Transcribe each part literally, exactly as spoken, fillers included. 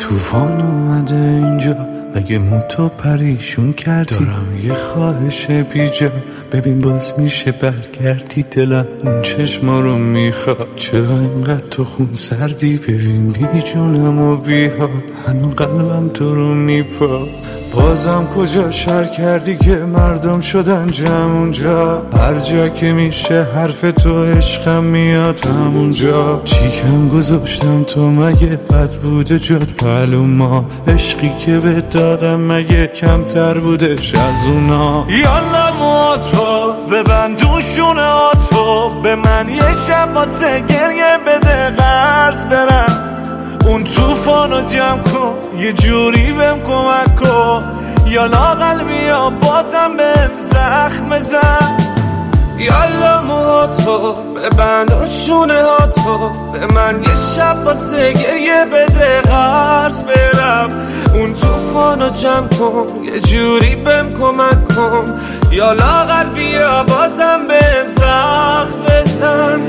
طوفان اومده اینجا، مگه مون تو پریشون کردی؟ دارم یه خواهش بیجا، ببین باز میشه برگردی. دلم اون چشما رو میخواد، چرا اینقدر تو خون سردی؟ ببین بی جونم و بی حال، هنو قلبم تو رو میپا. بازم کجا شر کردی که مردم شدن جمع اونجا؟ هر جا که میشه حرف تو عشقم میاد همونجا. چیکم گذاشتم تو مگه بد بوده جات پلو ما؟ عشقی که به دادم مگه کمتر بودش از اونا؟ یالا ما تو ببندوشونه ها تو، به من یه شب واسه گریه بده قرض برم. اون توفانو جمع کن یه جوری بهم کمک کن، یالا قلبی ها بازم بهم زخم زن. یالا موها تو ببند و شونه ها تو، به من یه شب واسه گریه بده قرض برم. اون توفانو جمع کن یه جوری بهم کمک کن، یالا قلبی ها بازم بهم زخم بزن.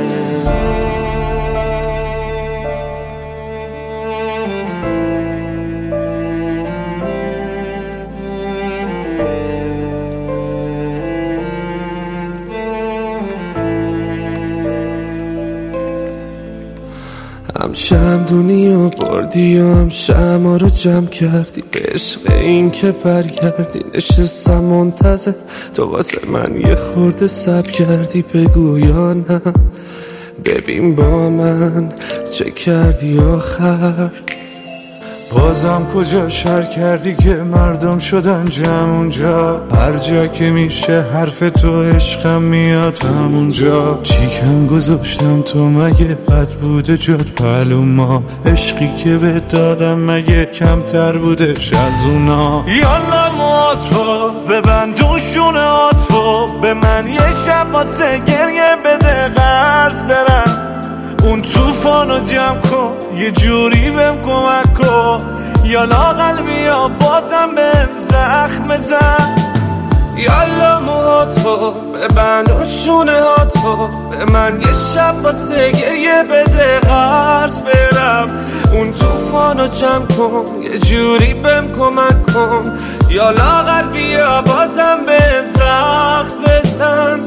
هم شمدونی و بردی و هم شما رو جمع کردی، به عشق این که برگردی. نشستم منتظر تو واسه من یه خورده سب کردی، بگو یا نه، ببین با من چه کردی آخر. بازم کجا شر کردی که مردم شدن جمع اونجا؟ هر جا که میشه حرف تو عشقم میاد همونجا. چیکم گذاشتم تو مگه بد بوده جات پلو ما؟ عشقی که به دادم مگه کمتر بودش از اونا؟ یالا ما تو ببندوشونه ها تو، به من یه شب واسه گریه بده قرض برم. اون توفانو جمع کن یه جوری بهم کمک کن، یالا قلبی ها بازم بهم زخم زن. یالا موها تو ببند و شونه ها تو، به من یه شب واسه گریه بده قرض برم. اون توفانو جمع کن یه جوری بهم کمک کن، یالا قلبی ها بازم بهم زخم بزن.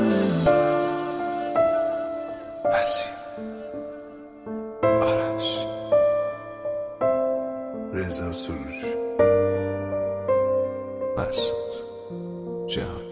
بسی آرش رضا سروش مسعود جهان